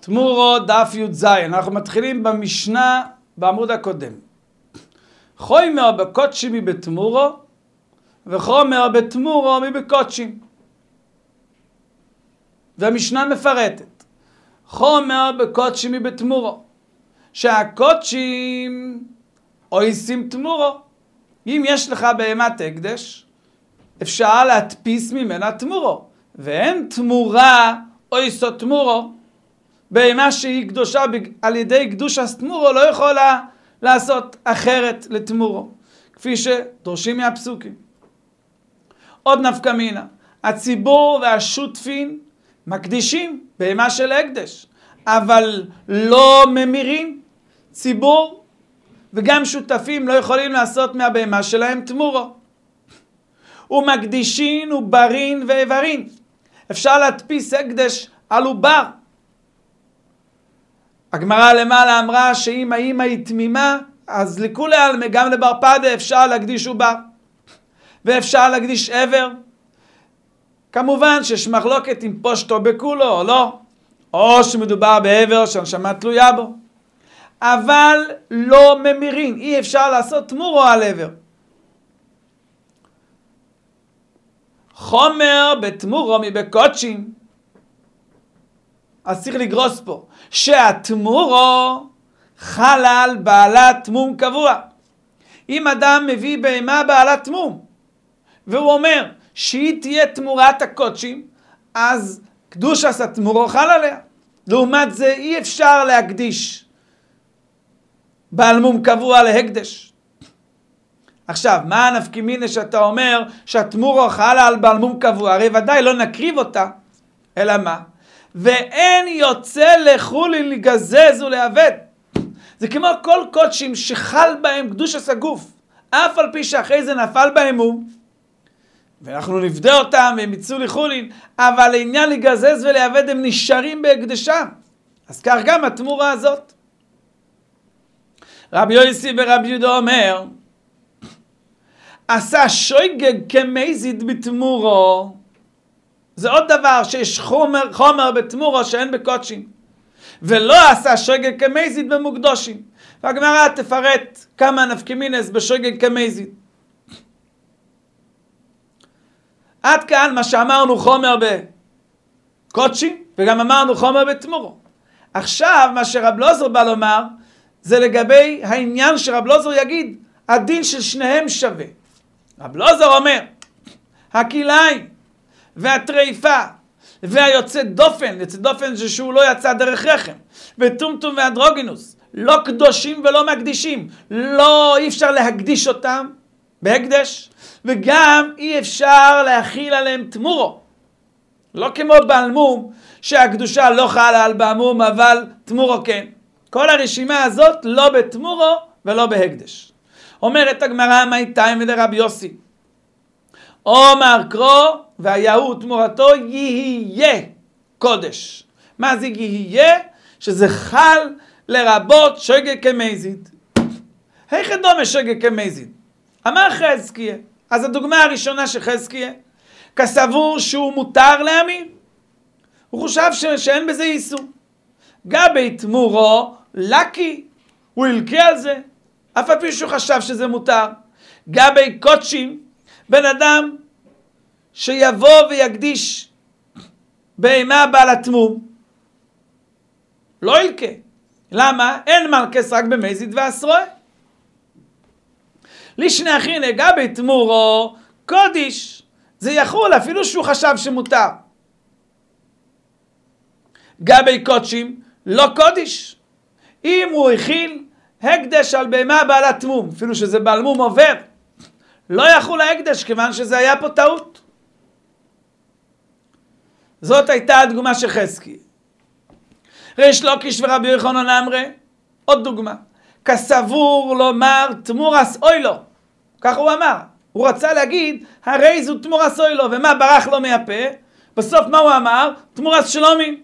תמורו דף י"ז, אנחנו מתחילים במשנה בעמוד הקודם. חומר בקודשים מבתמורו וחומר בתמורו מבקודשים. והמשנה מפרטת. חומר בקודשים מבתמורו, שהקודשים אויסים תמורו. אם יש לך בהמת הקדש, אפשר להדפיס ממנה תמורו, ואין תמורה אויסו תמורו. בהמה שהיא קדושה על ידי קדוש תמורו לא יכולה לעשות אחרת לתמורו, כפי שדורשים מהפסוקים. עוד נפקא מינה, הציבור והשותפים מקדישים בהמה של הקדש, אבל לא ממירים. ציבור וגם שותפים לא יכולים לעשות מהבהמה שלהם תמורו. ומקדישין וברין ואיברין, אפשר להדפיס הקדש על עובר. הגמרא למעלה אמרה שאם האמא היא תמימה, אז לכולי עלמא גם לבר פדה אפשר להקדיש עובר, ואפשר להקדיש עבר. כמובן שיש מחלוקת אם פושטו בכולו או לא, או שמדובר בעבר שהנשמה תלויה בו, אבל לא ממירים, אי אפשר לעשות תמורו על עבר. חומר בתמורו מבקודשים, אז צריך לגרוס פה שהתמורו חלה על בעלת תמום קבוע. אם אדם מביא בהמה בעלת תמום והוא אומר שהיא תהיה תמורת הקודשים, אז קדוש עשה תמורו חל עליה. לעומת זה אי אפשר להקדיש בעל מום קבוע להקדש. עכשיו, מה הנפקא מינה שאתה אומר שהתמורו חלה על בעל מום קבוע? הרי ודאי לא נקריב אותה, אלא מה? ואין יוצא לחולין לגזז ולעבד. זה כמו כל קודשים שחל בהם קדושת הגוף, אף על פי שאחרי זה נפל בהם מום, ואנחנו נפדה אותם והם יצאו לחולין, אבל לעניין לגזז ולעבד הם נשארים בהקדשם. אז כך גם התמורה הזאת. רבי יוסי ורבי יהודה אומר, עשה שויגג כמזיד בתמורו. זה עוד דבר שיש חומר בתמורו שאין בקודשים, ולא עשה שויגג כמזיד במוקדושים. והגמרא תפרט כמה נפקא מינס בשויגג כמזיד. עד כאן מה שאמרנו חומר בקודשים, וגם אמרנו חומר בתמורו. עכשיו מה שרב לוזר בא לומר, זה לגבי העניין שרב לוזר יגיד, הדין של שניהם שווה. רב לוזר אומר, הכלאיים והטריפה והיוצא דופן, יוצא דופן זה שהוא לא יצא דרך רחם, וטומטום ואנדרוגינוס, לא קדושים ולא מקדישים, אי אפשר להקדיש אותם בהקדש, וגם אי אפשר להכיל עליהם תמורו. לא כמו בעל מום, שהקדושה לא חלה על בעל מום, אבל תמורו כן. כל הרשימה הזאת לא בתמורו ולא בהקדש. אומרת הגמרא, מה איתיים לדרבי יוסי? אומר קרו והיהו תמורתו יהיה קודש. מה זה יהיה? שזה חל לרבות שויגג כמזיד. היכא דומה שויגג כמזיד? אמר חזקיה. אז הדוגמה הראשונה של חזקיה, כסבור שהוא מותר להמיר. הוא חושב שאין בזה איסור. גבי תמורו לקי, הוא ילקה על זה, אף על פי שהוא חשב שזה מותר. גבי קודשים, בן אדם שיבוא ויקדיש בהמה בעלת תמום, לא ילקה. למה? אין מלכס רק במזיד ועשרוי. לשני אחי גבי תמורו קודיש, זה יחול אפילו שהוא חשב שמותר. גבי קודשים לא קודיש. אם הוא הכיל הקדש על בהמה בעלת תמום, אפילו שזה בעל מום עובר, לא יחול ההקדש, כיוון שזה היה פה טעות. זאת הייתה הדוגמה של חזקיה. ריש לוקיש ורבי יוחנן אמרי, עוד דוגמה. כסבור לומר תמורס אוילו. כך הוא אמר. הוא רצה להגיד, הרי זו תמורס אוילו, ומה ברח לו מהפה? בסוף מה הוא אמר? תמורס שלומי.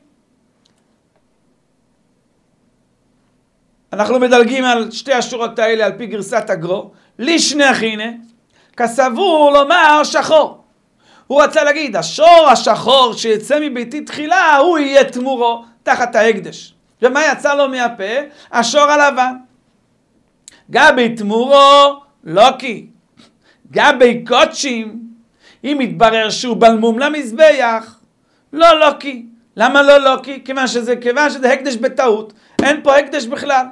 אנחנו מדלגים על שתי השורות האלה על פי גרסת הגרו. לשני אחינה, כסבור לומר שחור. הוא רצה להגיד, השור השחור שיצא מביתי תחילה, הוא יהיה תמורו. תחת ההקדש. ומה יצא לו מהפה? השור הלבן. גבי תמורו לוקי. גבי קודשים, אם יתברר שהוא בלמום למזבח, לא לוקי. למה לא לוקי? כיוון שזה הקדש בטעות. אין פה הקדש בכלל.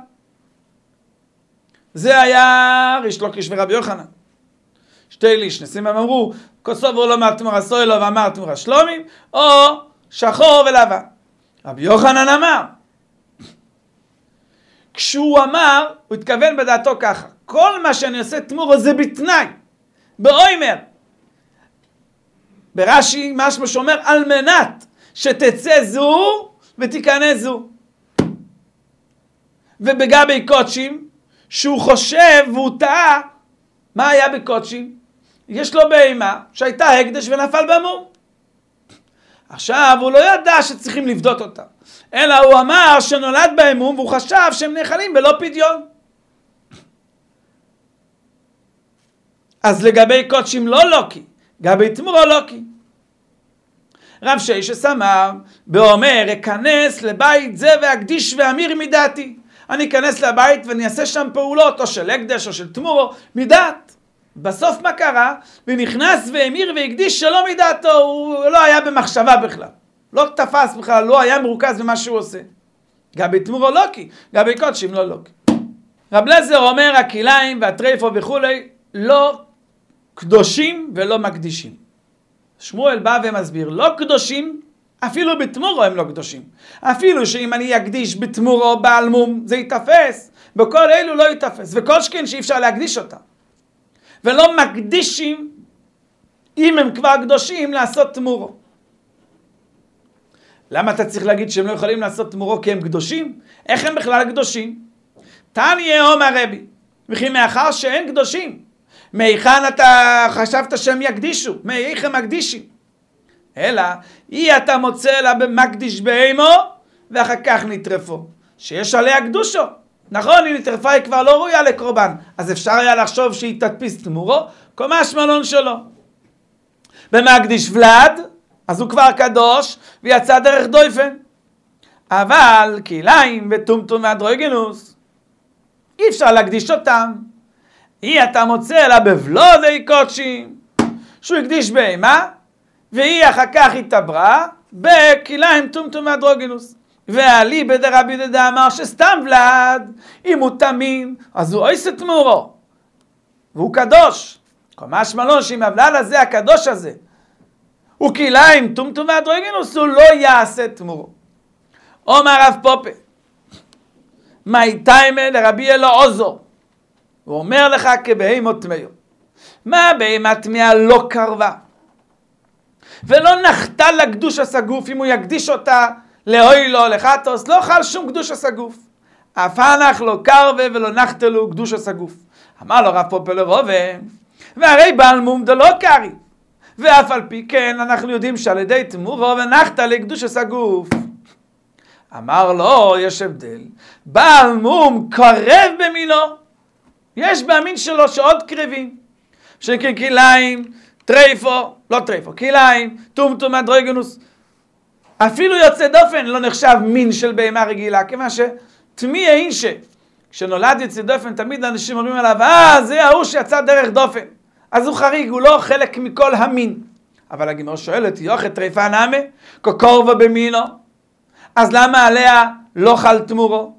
זה היה ריש לוקיש ורבי יוחנן. שתי לישנסים, הם אמרו, כוסובו לא מהתמורה סוילו ואמר תמורה שלומים, או שחור ולבן. רבי יוחנן אמר, כשהוא אמר, הוא התכוון בדעתו ככה, כל מה שאני עושה תמורו זה בתנאי, באוימר. ברש"י משמע שאומר, על מנת שתצא זו ותיכנס זו. ובגבי קודשים, שהוא חושב והוא טעה, מה היה בקודשים? יש לו בהמה שהייתה הקדש ונפל במום. עכשיו הוא לא ידע שצריכים לבדות אותה, אלא הוא אמר שנולד בהמום והוא חשב שהם נאכלים בלא פדיון. אז לגבי קודשים לא לוקי, לגבי תמורו לוקי. רב שיישס אמר, באומר, אכנס לבית זה ואקדיש ואמיר מדעתי. אני אכנס לבית ואני אעשה שם פעולות, או של הקדש או של תמורו, מדעת. בסוף מה קרה? ונכנס והמיר והקדיש שלא מדעתו, הוא לא היה במחשבה בכלל. לא תפס בכלל, לא היה מרוכז במה שהוא עושה. גבי תמורו לוקי, גבי קודשים לא לוקי. רב לזר אומר, הכיליים והטרייפו וכולי, לא קדושים ולא מקדישים. שמואל בא ומסביר, לא קדושים, אפילו בתמורו הם לא קדושים. אפילו שאם אני אקדיש בתמורו בעל מום, זה יתפס. בכל אלו לא יתפס. וכל שכן שאי אפשר להקדיש אותה. ולא מקדישים, אם הם כבר קדושים, לעשות תמורו. למה אתה צריך להגיד שהם לא יכולים לעשות תמורו כי הם קדושים? איך הם בכלל קדושים? תניא אומר רבי, וכי מאחר שאין קדושים, מהיכן אתה חשבת שהם יקדישו? מאיך הם מקדישים? אלא, אתה מוצא לה במקדיש בהמו, ואחר כך נטרפו. שיש עליה קדושו. נכון, היא נטרפה, היא כבר לא ראויה לקורבן. אז אפשר היה לחשוב שהיא תדפיס תמורו, קומש מלון שלו. במקדיש ולד, אז הוא כבר קדוש, ויצא דרך דויפן. אבל כיליים וטומטום ואנדרוגינוס, אי אפשר להקדיש אותם. אתה מוצא לה בבלודי קודשים, שהוא הקדיש בהמה, והיא אחר כך התעברה בכיליים טומטום ואנדרוגינוס. ועלי בדרבי דדה אמר שסתם ולד, אם הוא תמים, אז הוא עושה תמורו. והוא קדוש. קומש מלון שאם הוולד הזה, הקדוש הזה, הוא כיליים טומטום ואנדרוגינוס, הוא לא יעשה תמורו. אומר רב פופה, מאי תיימה לרבי אלעזר, הוא אומר לך כבהמה טמאו. מה בהמה טמאה לא קרבה? ולא נחתה לקדוש הסגוף, אם הוא יקדיש אותה לאוילו, לחטוס, לא חל שום קדוש הסגוף. אף הנח לא קרבה ולא נחתה לו קדוש הסגוף. אמר לו רב פופה לרובה, והרי בעל מום דלא קרי. ואף על פי כן אנחנו יודעים שעל ידי תמורו ונחתה לקדוש הסגוף. אמר לו, יש הבדל. בעל מום קרב במינו. יש במין שלו שעוד קרבים. שככיליים, טרייפו, לא טרייפו, כיליים, טומטום ואנדרוגינוס. אפילו יוצא דופן לא נחשב מין של בהמה רגילה, כיוון שתמי האינשה, כשנולד יוצא דופן, תמיד אנשים אומרים עליו, זה ההוא שיצא דרך דופן. אז הוא חריג, הוא לא חלק מכל המין. אבל הגמרא שואלת, יוכי טרייפה נמה, קורבו במינו, אז למה עליה לא חל תמורו?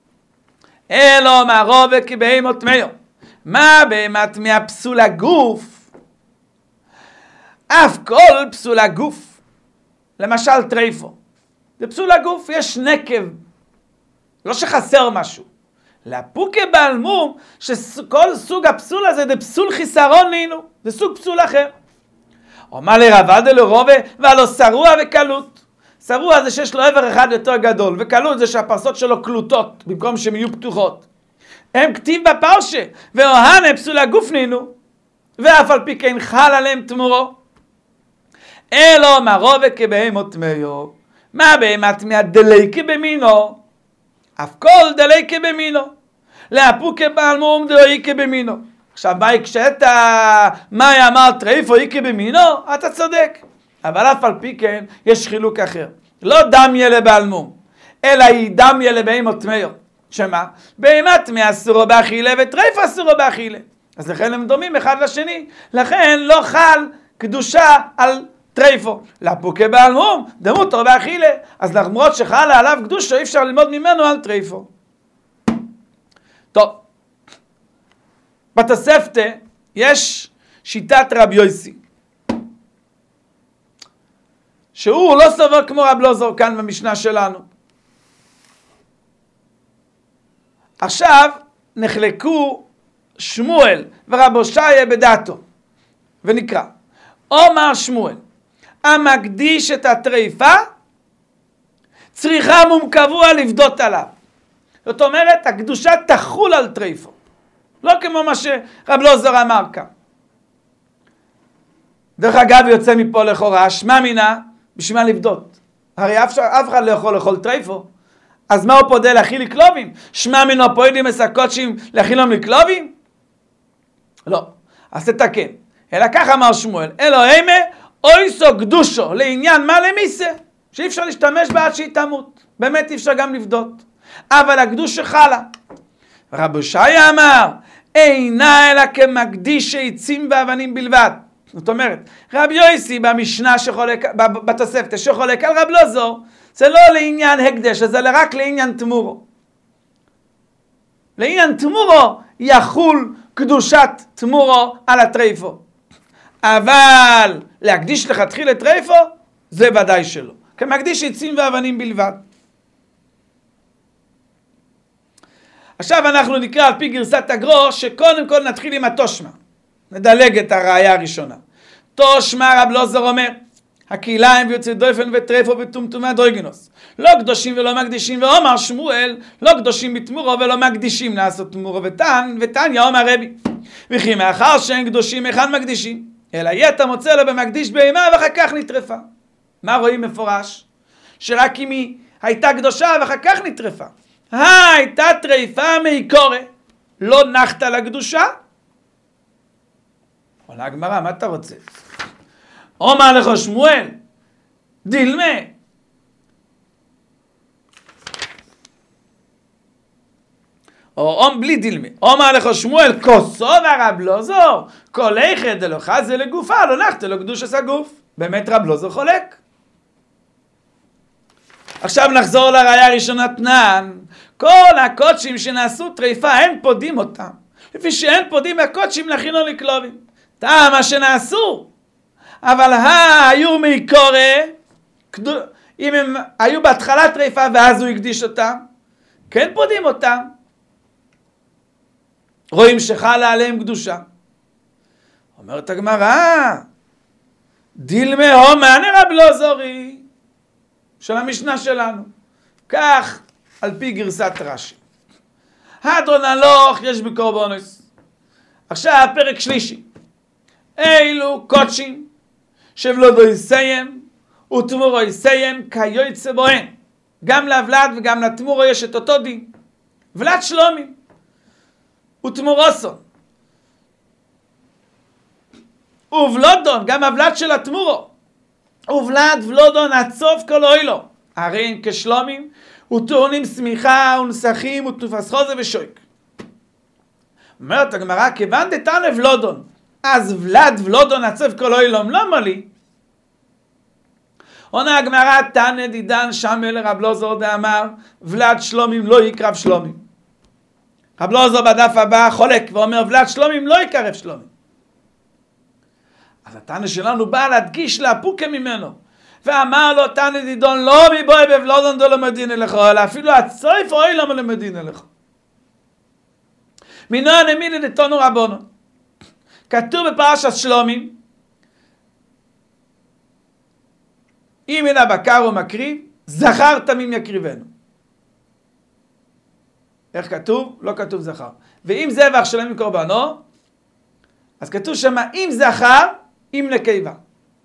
אלו מערובה כבהמה טמאו. מה בהמה טמאה פסולה גוף? אף כל פסולה גוף. למשל טרייפו. זה פסולה גוף, יש נקב. לא שחסר משהו. לפוקה בעל מום, שכל סוג הפסול הזה זה פסול חיסרון נינו. זה סוג פסול אחר. אומר לרבד אלורובה, והלא שרוע וקלות. שרוע זה שיש לו עבר אחד יותר גדול, וקלות זה שהפרסות שלו קלוטות, במקום שהן יהיו פתוחות. הם כתיב בפרשה, ואוהנה פסולה גוף נינו, ואף על פי כן חל עליהם תמורו. אלו מרובה כבהמה טמאו. מה בהמה טמאה דליקה במינו? אף כל דליקה במינו. להפוקה בעל מום דליקה במינו. עכשיו מה יקשת? מה אמר טרייפו איקה במינו? אתה צודק. אבל אף על פי כן יש חילוק אחר. לא דמיה לבעל מום, אלא ידמיה לבהמות טמאו. שמה? בהמה טמאה אסורו באכילה וטרפה אסורו באכילה. אז לכן הם דומים אחד לשני. לכן לא חל קדושה על טרפו. לפוקה בעל מום, דמותו באכילה. אז למרות שחלה עליו קדושה, אי אפשר ללמוד ממנו על טרפו. טוב. בתוספתא יש שיטת רבי יוסי. שהוא לא סובר כמו רב אלעזר כאן במשנה שלנו. עכשיו נחלקו שמואל ורב הושעיה בדעתו, ונקרא, אומר שמואל, המקדיש את הטריפה, צריכה מום קבוע לבדות עליו. זאת אומרת, הקדושה תחול על טריפו. לא כמו מה שרב אלעזר אמר כאן. דרך אגב, יוצא מפה לכאורה, שמע מינה, בשביל מה לבדות? הרי אף אחד לא יכול לאכול טריפו. אז מה הוא פודה להכיל לקלובים? שמע מינו פועדים מסקוצ'ים להכילם לקלובים? לא. אז תתקן. אלא כך אמר שמואל, אלוהימה אויסו קדושו לעניין מה למיסה, שאי אפשר להשתמש בה עד שהיא תמות. באמת אי אפשר גם לבדות. אבל הקדושה חלה. רב הושעיה אמר, אינה אלא כמקדיש עצים ואבנים בלבד. זאת אומרת, רב יוסי במשנה שחולק, בתוספתא שחולק על רב אלעזר, זה לא לעניין הקדש, זה רק לעניין תמורו. לעניין תמורו יחול קדושת תמורו על הטריפו. אבל להקדיש לכתחילה את טריפו, זה ודאי שלא. כמקדיש עצים ואבנים בלבד. עכשיו אנחנו נקרא על פי גרסת הגרו, שקודם כל נתחיל עם התושמה. נדלג את הראיה הראשונה. תושמה רב אלעזר אומר, הקהיליים ויוצאי דופן וטרפו וטומטומי דויגנוס. לא קדושים ולא מקדישים, ואומר שמואל, לא קדושים בתמורו ולא מקדישים לעשות תמורו ותניא אומר רבי. וכי מאחר שאין קדושים היכן מקדישים, אלא יתר מוצא לו במקדיש בהמה ואחר כך נטרפה. מה רואים מפורש? שרק אם היא הייתה קדושה ואחר כך נטרפה. הייתה טריפה מעיקורא, לא נחת לקדושה? עונה הגמרא, מה אתה רוצה? אומר לך שמואל, דילמה. או בלי דילמה. אומר לך שמואל, כוסו ורב אלעזר, כל איכא דלא חזה לגופה, לא נחת לו קדושת הגוף. באמת רב אלעזר חולק. עכשיו נחזור לראיה הראשונה תנן. כל הקודשים שנעשו טריפה, אין פודים אותם. לפי שאין פודים הקודשים להכינו לקלובים. טעם מה שנעשו. אבל היו מעיקורא, אם הם היו בהתחלת טריפה ואז הוא הקדיש אותם, כן פודים אותם. רואים שחלה עליהם קדושה. אומרת הגמרא, דילמה הומן רב אלעזר של המשנה שלנו. כך על פי גרסת רש"י. הדרון הלוך יש בקורבנוס. עכשיו פרק שלישי. אילו קודשים שבלודו יסיים ותמורו יסיים כיוצא בוהן. גם להבלד וגם לתמורו יש את אותו דין. ולד שלומים ותמורוסו. ובלודון, גם הבלד של התמורו. ובלד ולודון עצוב כל אוילו. הרי הם כשלומים וטעונים סמיכה ונסחים ותנופס חוזה ושויק. אומרת הגמרא, כיוון דתנא ולודון, אז ולד ולודון עצוב כל אוילום, למה לי? עונה הגמרא, תנא דידן שמע לרב אלעזר דאמר, ולד שלומים לא יקרב שלומים. רב אלעזר בדף הבא חולק ואומר, ולד שלומים לא יקרב שלומים. אז התנא שלנו בא להדגיש להפוקה ממנו. ואמר לו תנא דידון, לא מבואי בבלודון דו למדין אליך, אלא אפילו הצויף אוי למה למדין אליך. מנוען אמילי דתנו רבונו. כתוב בפרשת שלומים, אם מן הבקר ומקריב, זכר תמים יקריבנו. איך כתוב? לא כתוב זכר. ואם זבח שלם מקורבנו, אז כתוב שמה אם זכר, אם נקבה.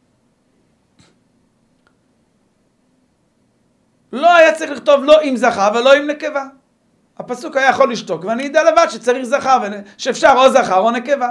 לא היה צריך לכתוב לא אם זכר ולא אם נקבה. הפסוק היה יכול לשתוק, ואני יודע לבד שצריך זכר, שאפשר או זכר או נקבה.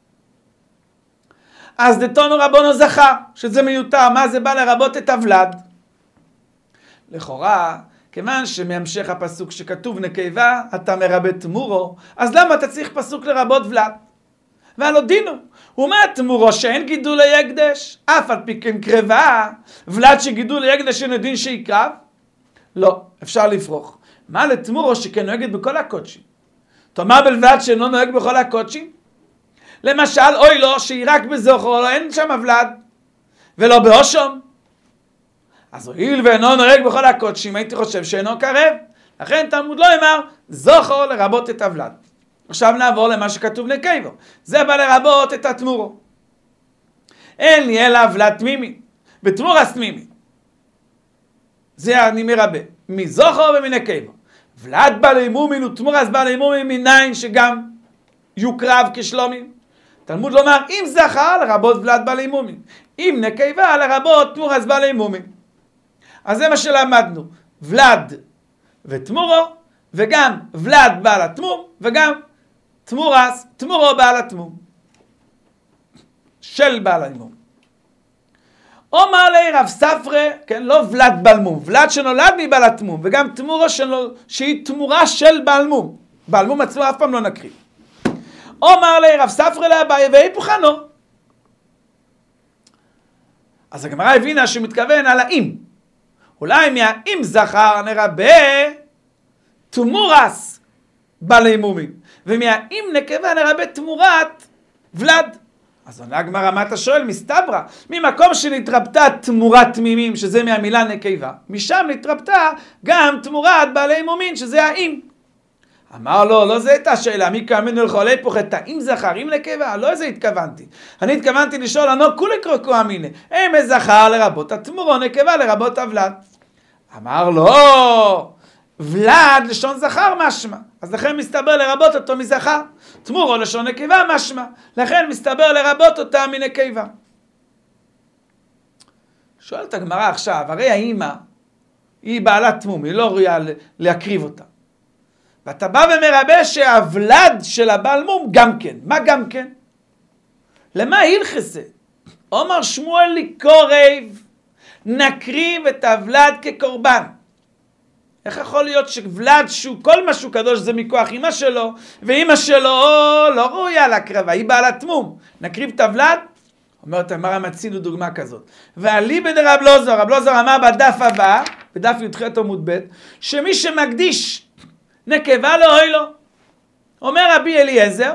אז דתנו רבונו זכר, שזה מיותר. מה זה בא לרבות את הוולד? לכאורה, כיוון שמהמשך הפסוק שכתוב נקבה, אתה מרבה תמורו, אז למה אתה צריך פסוק לרבות ולד? והלא דינו, ומה תמורו שאין גידול להקדש? אף על פי כן קרבה, ולד שגידול להקדש אין דין שיקרב? לא, אפשר לפרוח. מה לתמורו שכן נוהגת בכל הקודשים? תאמר בלבד שאינו נוהג בכל הקודשים? למשל, אוי לו שהיא רק בזוכר, לא אין שם ולד, ולא באושום. אז הואיל ואינו נוהג בכל הקודשים, הייתי חושב שאינו קרב. לכן תלמוד לא אמר, זוכר לרבות את הוולד. עכשיו נעבור למה שכתוב נקבה. זה בא לרבות את התמורו. אין לי אלא ולד תמימי, ותמורס תמימי. זה אני מרבה, מזוכר ומנקבה. ולד בעלי מומין ותמורס בעלי מומין מניין שגם יוקרב כשלומים. תלמוד לומר, אם זכר לרבות ולד בעלי מומין, אם נקבה לרבות תמורס בעלי מומין. אז זה מה שלמדנו, ולד ותמורו, וגם ולד בעל התמום, וגם תמורו בעל התמום. של בעל התמום. אומר לי רב ספרא, כן, לא ולד בעל מום, ולד שנולד מבעל התמום, וגם תמורו שהיא תמורה של בעל מום. בעל מום עצמו אף פעם לא נקריב. אומר לי רב ספרא לאביי והיפוכנו. אז הגמרא הבינה שמתכוון על האם. אולי מהאם זכר נרבה תמורס בעלי מומים, ומהאם נקבה נרבה תמורת ולד. אז עונה הגמרא, מה אתה שואל? מסתברא, ממקום שנתרבתה תמורת תמימים, שזה מהמילה נקבה, משם נתרבתה גם תמורת בעלי מומין, שזה האם. אמר לו, לא זה הייתה השאלה, מי כאמין לך עלי פוחת, אם זכר, אם נקבה, לא זה התכוונתי. אני התכוונתי לשאול, אנו כולי קרקו אמיני, אם זכר לרבות התמורו, נקבה לרבות הוולד. אמר לו, ולד לשון זכר משמע, אז לכן מסתבר לרבות אותו מזכר. תמורו לשון נקבה משמע, לכן מסתבר לרבות אותה מנקבה. שואלת הגמרא עכשיו, הרי האמא היא בעלת תמום, היא לא ראויה להקריב אותה. ואתה בא ומרבה שהוולד של הבעל מום גם כן. מה גם כן? למה הלכסה? אומר שמואל לי קורב, נקריב את הוולד כקורבן. איך יכול להיות שוולד שהוא כל משהו קדוש זה מכוח אמא שלו, ואמא שלו לא ראויה להקרבה, היא בעלת תמום. נקריב את הוולד? אומרת אמרה מצינו דוגמה כזאת. ואליבא דרב לוזר, רב לוזר אמר בדף הבא, בדף י"ח עמוד ב', שמי שמקדיש נקבה לא אוי לו. אומר רבי אליעזר,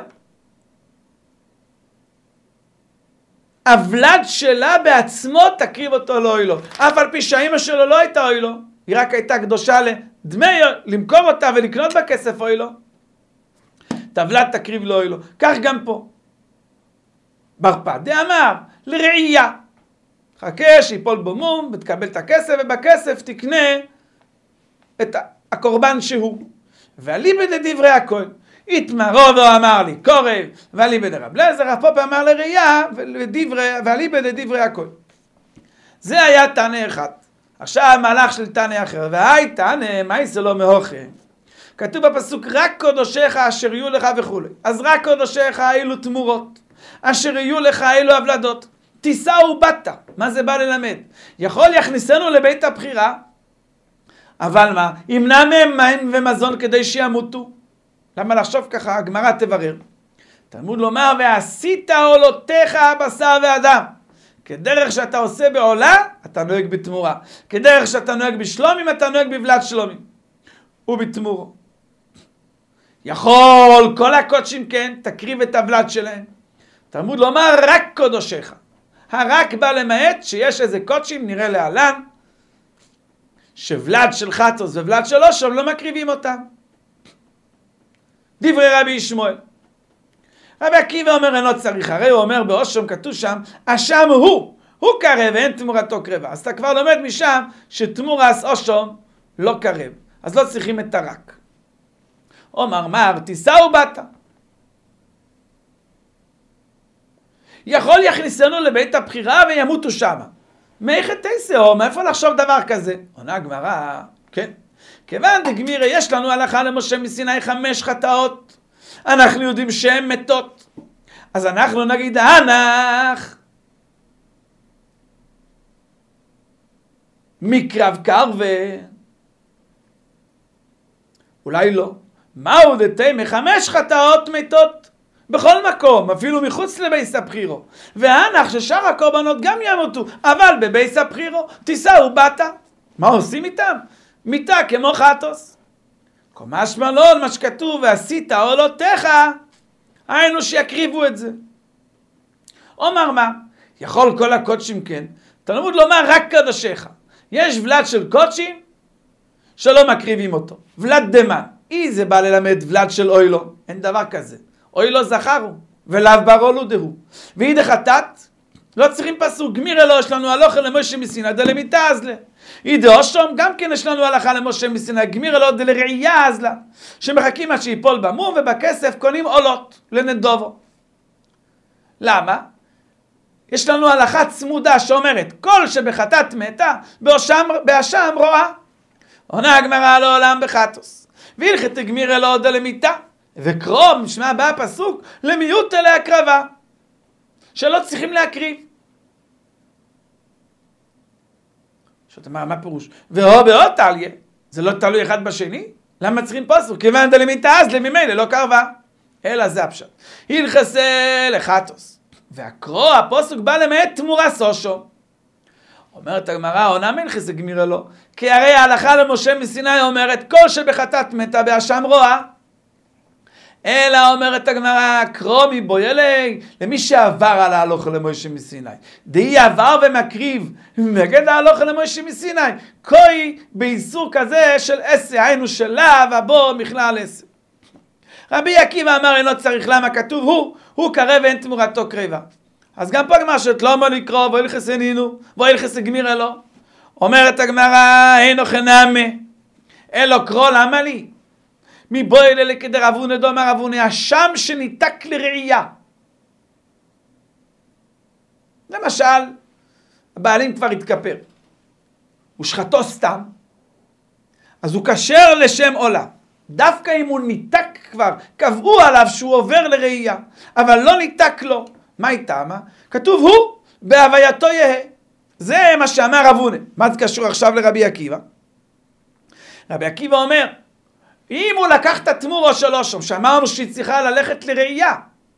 הוולד שלה בעצמו תקריב אותו לא אוי לו. אף על פי שהאמא שלו לא הייתה אוי לו, היא רק הייתה קדושה לדמי, למכור אותה ולקנות בכסף אוי לו. את הוולד תקריב לא אוי לו. כך גם פה. בר פדה אמר, לראייה. חכה שיפול בו מום ותקבל את הכסף, ובכסף תקנה את הקורבן שהוא. ואליבא דדברי הכהן, התמרו ואמר לי קורב, ואליבא דרב אליעזר, הפופ אמר לראייה, ואליבא דדברי הכהן. זה היה תנא אחד. עכשיו מהלך של תנא אחר, והי תנא, מה זה לא מהוכם? כתוב בפסוק, רק קודשיך אשר יהיו לך וכו'. אז רק קודשיך אילו תמורות, אשר יהיו לך אילו הבלדות. תישא ובאת. מה זה בא ללמד? יכול יכניסנו לבית הבחירה, אבל מה? ימנע מהם מים ומזון כדי שימותו. למה לחשוב ככה? הגמרא תברר. תלמוד לומר, ועשית עולותיך הבשר והדם. כדרך שאתה עושה בעולה, אתה נוהג בתמורה. כדרך שאתה נוהג בשלומים, אתה נוהג בבלד שלומים. ובתמורו. יכול כל הקודשים כן, תקריב את הבלד שלהם. תלמוד לומר, רק קודשיך. הרק בא למעט שיש איזה קודשים, נראה להלן, שבלד של חטוס ובלד של אושום לא מקריבים אותם. דברי רבי ישמעאל. רבי עקיבא אומר אינו צריך, הרי הוא אומר באושום כתוב שם, אשם הוא קרב ואין תמורתו קרבה. אז אתה כבר לומד משם שתמורס אושום לא קרב. אז לא צריכים את הרק. אומר מר, תישא ובאת. יכול יכניסנו לבית הבחירה וימותו שם. מאיכת תישאו, מאיפה לחשוב דבר כזה? עונה הגמרא, כן. כיוון דגמירי, יש לנו הלכה למשה מסיני 5 חטאות. אנחנו יודעים שהן מתות. אז אנחנו נגיד, הנח. מקרב קרבה. אולי לא. מהו דתימה? 5 חטאות מתות. בכל מקום, אפילו מחוץ לבייס הבחירו. והנח ששאר הקורבנות גם ימותו, אבל בבייס הבחירו תישאו בתה. מה עושים איתם? מיתה כמו חטוס. משמע לא מה שכתוב, ועשית עולותיך, היינו שיקריבו את זה. אומר מה? יכול כל הקודשים כן, תלמוד לומר רק קדושיך. יש ולד של קודשים שלא מקריבים אותו. ולד דמן. זה בא ללמד ולד של אוילו. אין דבר כזה. אוילו זכרו, ולאו ברולו דהו. ואידך חטאת, לא צריכים פסוק. גמיר אלו, יש לנו הלכה למשה מסיני דלמיתה אזלה. אידה אושום, גם כן יש לנו הלכה למשה מסיני. גמיר אלו דלראייה אזלה. שמחכים עד שיפול במום, ובכסף קונים עולות לנדובו. למה? יש לנו הלכה צמודה שאומרת, כל שבחטאת מתה, באשם רואה. עונה הגמרא לעולם בחטוס. והלכת גמיר אלו דלמיתה. וקרוב, משמע הבא הפסוק, למיעוט אלי הקרבה. שלא צריכים להקריב. שאתה אומר, מה פירוש? והוא בעוד תליה, זה לא תלוי אחד בשני? למה צריכים פסוק? כיוון דלמיתה אז לממילא לא קרבה. אלא זה הפשט. הלכסה לחטוס. והקרוא, הפסוק בא למעט תמורה סושו. אומרת הגמרא, עונה מנחס גמירה לו, כי הרי ההלכה למשה מסיני אומרת, כל שבחטאת מתה באשם רואה. אלא אומרת הגמרא, קרוא מבוילי, למי שעבר על ההלכה למשה מסיני. דהי עבר ומקריב, מגד ההלכה למשה מסיני, כוי באיסור כזה של עשה, היינו של לאו, הבוא מכלל עשה. רבי עקיבא אמר, אינו צריך, למה כתוב הוא קרב ואין תמורתו קרבה. אז גם פה הגמרא שאת לא אמר לקרוא, וילכס ענינו, וילכס גמיר אלו. אומרת הגמרא, אינו חנמה, אלו קרוא, למה לי? מבוי ללכדר אבונה דומר אבונה, השם שניתק לראייה. למשל, הבעלים כבר התכפר. הוא שחטו סתם, אז הוא כשר לשם עולה. דווקא אם הוא ניתק כבר, קבעו עליו שהוא עובר לראייה, אבל לא ניתק לו. מה איתה? מה? כתוב הוא, בהווייתו יהה. זה מה שאמר אבונה. מה זה קשור עכשיו לרבי עקיבא? רבי עקיבא אומר, אם הוא לקח את התמורו שלו שם, שאמרנו שהיא צריכה ללכת לראייה,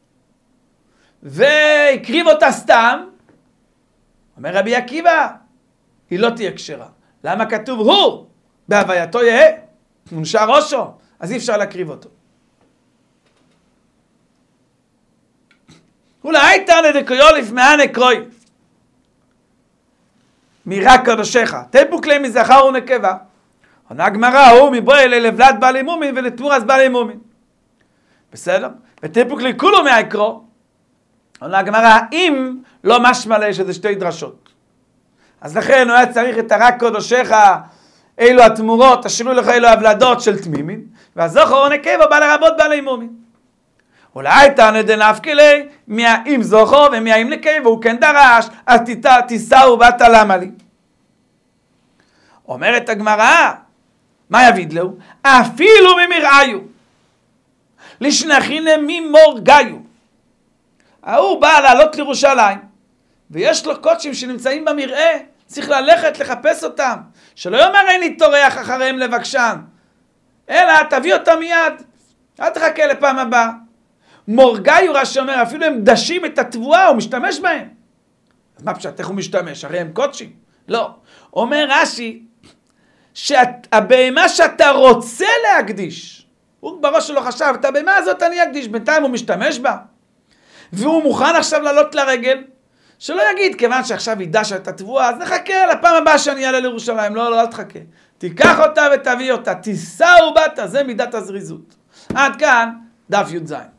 והקריב אותה סתם, אומר רבי עקיבא, היא לא תהיה כשרה. למה כתוב הוא, בהווייתו יהה? הוא נשאר ראשו, אז אי אפשר להקריב אותו. אולי תענה דקויוליף מהנה קרוי. מירה קדושך, תפוק להם מזכר ונקבה. עונה גמרא, הוא מבואי ללבלד בעלי מומין ולתמורס בעלי מומין. בסדר? ותפוק לי כולו מהעקרו. עונה גמרא, אם לא משמע לה שזה שתי דרשות. אז לכן הוא היה צריך את הרק קדושך, אילו התמורות, השילו לך אילו הבלדות של תמימין, והזוכר ונקבה בא לרבות בעלי מומין. אולי תענה דנפקי לי, מהאם זוכר ומהאם נקבה, הוא כן דרש, אז תישאו בתה למה לי. אומרת הגמרא, מה יביד לו? אפילו ממראיו. לשנכינה ממורגאיו. ההוא בא לעלות לירושלים, ויש לו קודשים שנמצאים במראה, צריך ללכת לחפש אותם. שלא יאמר אין לי טורח אחריהם לבקשן, אלא תביא אותם מיד. אל תחכה לפעם הבאה. מורגאיו רש"י אומר, אפילו הם דשים את התבואה, הוא משתמש בהם. אז מה פשוט, איך הוא משתמש? הרי הם קודשים. לא. אומר רש"י, שהבהמה שאתה רוצה להקדיש, הוא בראש שלו חשב, את הבהמה הזאת אני אקדיש, בינתיים הוא משתמש בה, והוא מוכן עכשיו לעלות לרגל, שלא יגיד, כיוון שעכשיו ידש את התבואה, אז נחכה לפעם הבאה שאני אעלה לירושלים. לא, אל תחכה. תיקח אותה ותביא אותה, תישאו בתה, זה מידת הזריזות. עד כאן, דף י"ז.